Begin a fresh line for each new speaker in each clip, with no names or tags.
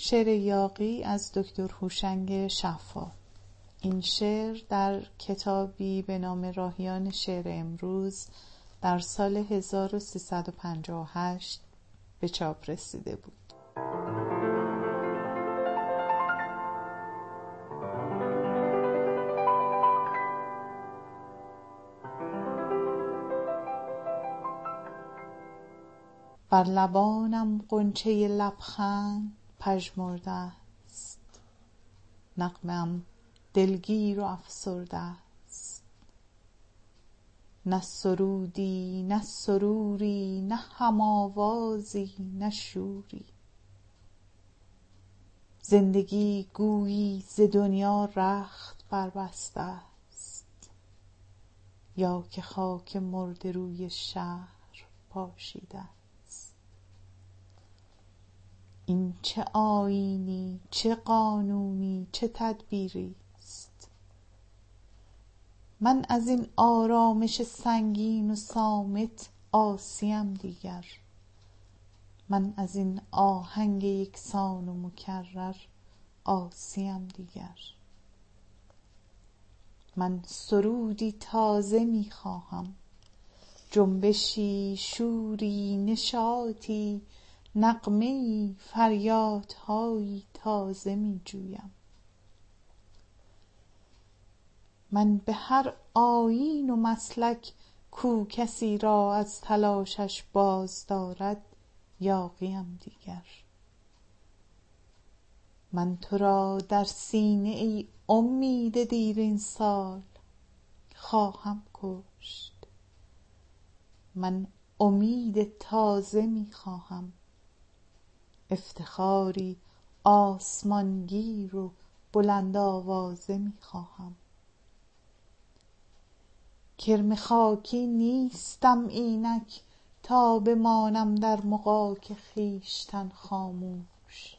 شعر یاغی از دکتر هوشنگ شفا. این شعر در کتابی به نام راهیان شعر امروز در سال 1358 به چاپ رسیده بود. بر لبانم غنچه لبخند پژمرده است، نغمه‌ام دلگیر و افسرده است. نه سرودی نه سروری، نه هم آوازی نه شوری. زندگی گویی ز دنیا رخت بربسته است، یا که خاک مرده روی شهر پاشیده است. این چه آیینی، چه قانونی، چه تدبیری است؟ من از این آرامش سنگین و صامت عاصیم دیگر. من از این آهنگ یکسان و مکرر عاصیم دیگر. من سرودی تازه می خواهم، جنبشی، شوری، نشاطی، نغمه‌ای، فریادهایی تازه می جویم. من به هر آیین و مسلک کو کسی را از تلاشش باز دارد یاغیم دیگر. من تو را در سینه ای امید دیرین سال خواهم کشت. من امید تازه می خواهم، افتخاری آسمانگیر و بلند آوازه می خواهم. کرم خاکی نیستم اینک تا بمانم در مغاک خویشتن خاموش.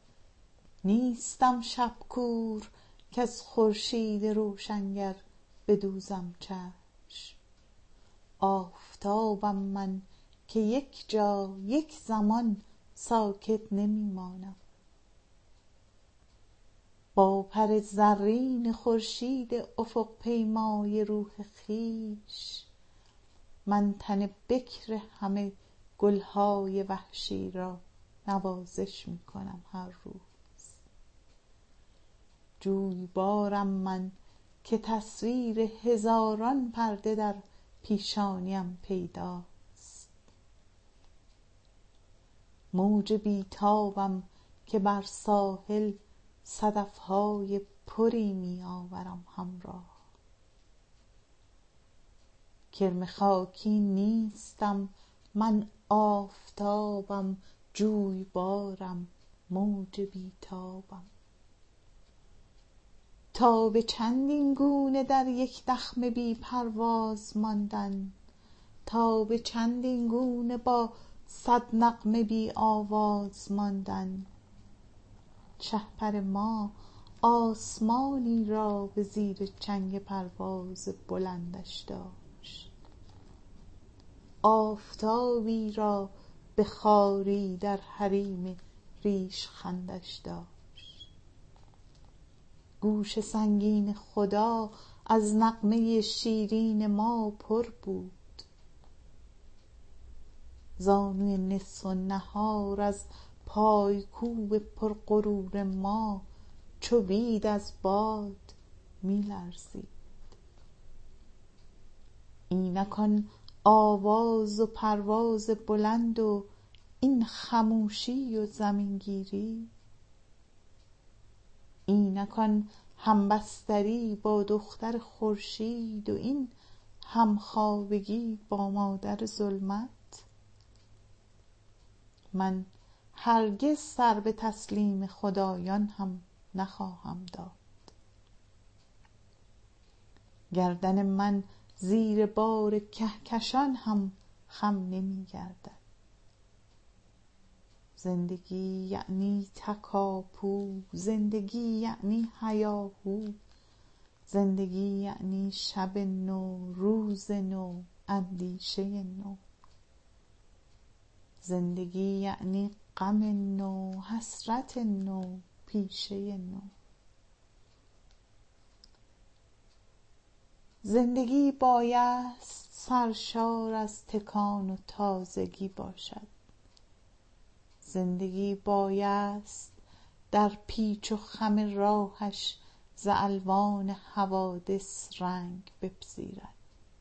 نیستم شبکور کز خورشید روشنگر بدوزم چشم. آفتابم من که یک جا یک زمان ساکت نمی مانم. با پر زرین خورشید افق پیمای روح خویش من تن بکر همه گلهای وحشی را نوازش می کنم هر روز. جویبارم من که تصویر هزاران پرده در پیشانیم پیداست. موج بیتابم که بر ساحل صدفهای پری می آورم همراه. کرم خاکی نیستم من آفتابم، جویبارم، موج بیتابم. تا به چندین گونه در یک دخمه بی پرواز ماندن، تا به چندین گونه با 100 نغمه بی آواز ماندن. شهپر ما آسمانی را به زیر چنگ پرواز بلندش داشت، آفتابی را به خواری در حریم ریشخندش داشت. گوش سنگین خدا از نغمه شیرین ما پر بود. زانوی نصف النهار از پایکوب پرغرور ما چو بید از باد می لرزید. اینک آن آواز و پرواز بلند و این خموشی و زمینگیری. اینک آن همبستری با دختر خورشید و این همخوابگی با مادر ظلمت. من هرگز سر به تسلیم خدایان هم نخواهم داد. گردن من زیر بار کهکشان هم خم نمی گردد. زندگی یعنی تکاپو، زندگی یعنی هیاهو، زندگی یعنی شب نو، روز نو، اندیشه نو. زندگی یعنی غم نو، حسرت نو، پیشه نو. زندگی بایست سرشار از تکان و تازگی باشد. زندگی بایست در پیچ و خم راهش ز الوان حوادث رنگ بپذیرد.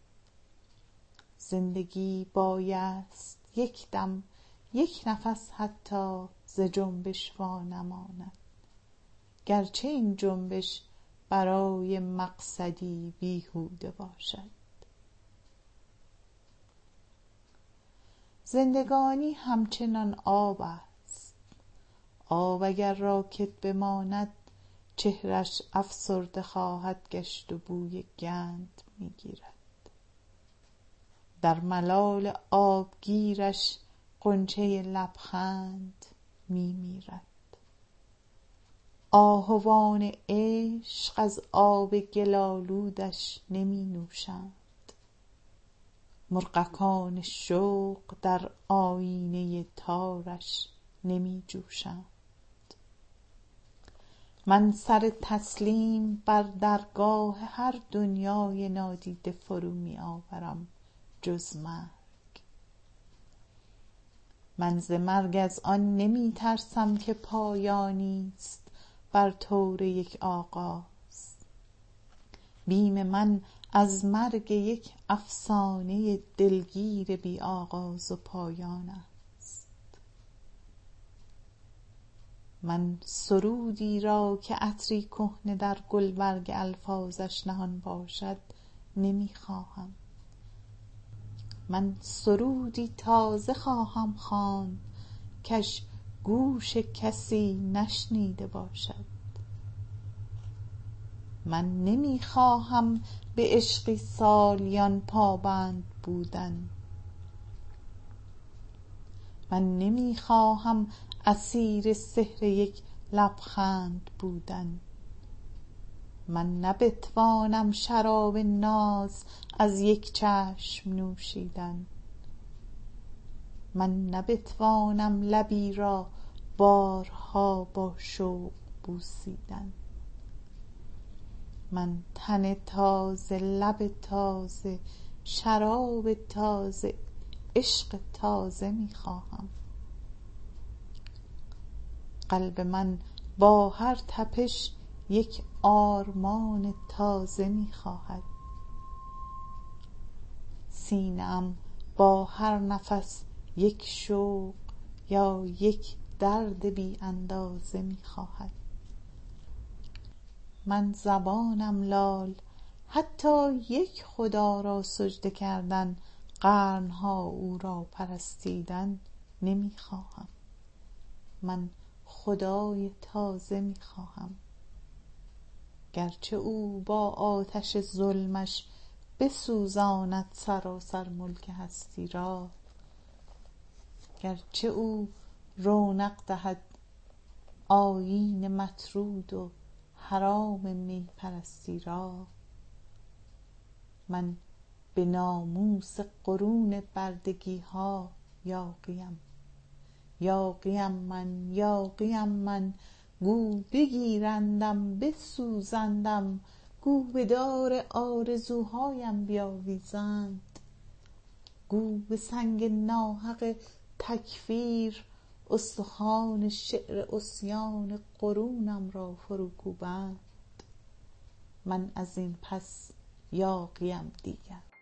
زندگی بایست یک دم، یک نفس حتی ز جنبش وانماند، گرچه این جنبش برای مقصدی بیهوده باشد. زندگانی همچنان آب است. آب اگر راکد بماند چهرش افسرده خواهد گشت و بوی گند میگیرد. در ملال آبگیرش غنچه لبخند میمیرد. آهوان عشق از آب گلالودش نمی نوشند. مرغکان شوق در آیینه تارش نمی جوشند. من سر تسلیم بر درگاه هر دنیای نادیده فرو می آورم جز مرگ. من ز مرگ از آن نمی ترسم که پایانیست بر طور یک آغاز. بیم من از مرگ یک افسانه دلگیر بی آغاز و پایان است. من سرودی را که عطری کهنه در گلبرگ الفاظش نهان باشد نمی خواهم. من سرودی تازه خواهم خواند کش گوش کسی نشنیده باشد. من نمی خواهم به عشقی سالیان پابند بودن. من نمی خواهم اسیر سحر یک لبخند بودن. من نبتوانم شراب ناز از یک چشم نوشیدن. من نبتوانم لبی را بارها با شوق بوسیدن. من تن تازه، لب تازه، شراب تازه، عشق تازه می خواهم. قلب من با هر تپش یک آرمان تازه می خواهد. سینه‌ام با هر نفس یک شوق یا یک درد بی اندازه می خواهد. من زبانم لال، حتی یک خدا را سجده کردن، قرنها او را پرستیدن نمی خواهم. من خدای تازه می خواهم. گرچه او با آتش ظلمش بسوزاند سراسر ملک هستی را، گرچه او رونق دهد آیین مطرود و حرام می پرستی را، من به ناموس قرون بردگی ها یاغیم. یاغیم من، یاغیم من، گو بگیرندم بسوزندم، گو به دار آرزوهایم بیاویزند، گو به سنگ ناحق تکفیر استخوان شعر عصیان قرونم را فرو کوبند. من از این پس یاغیم دیگر.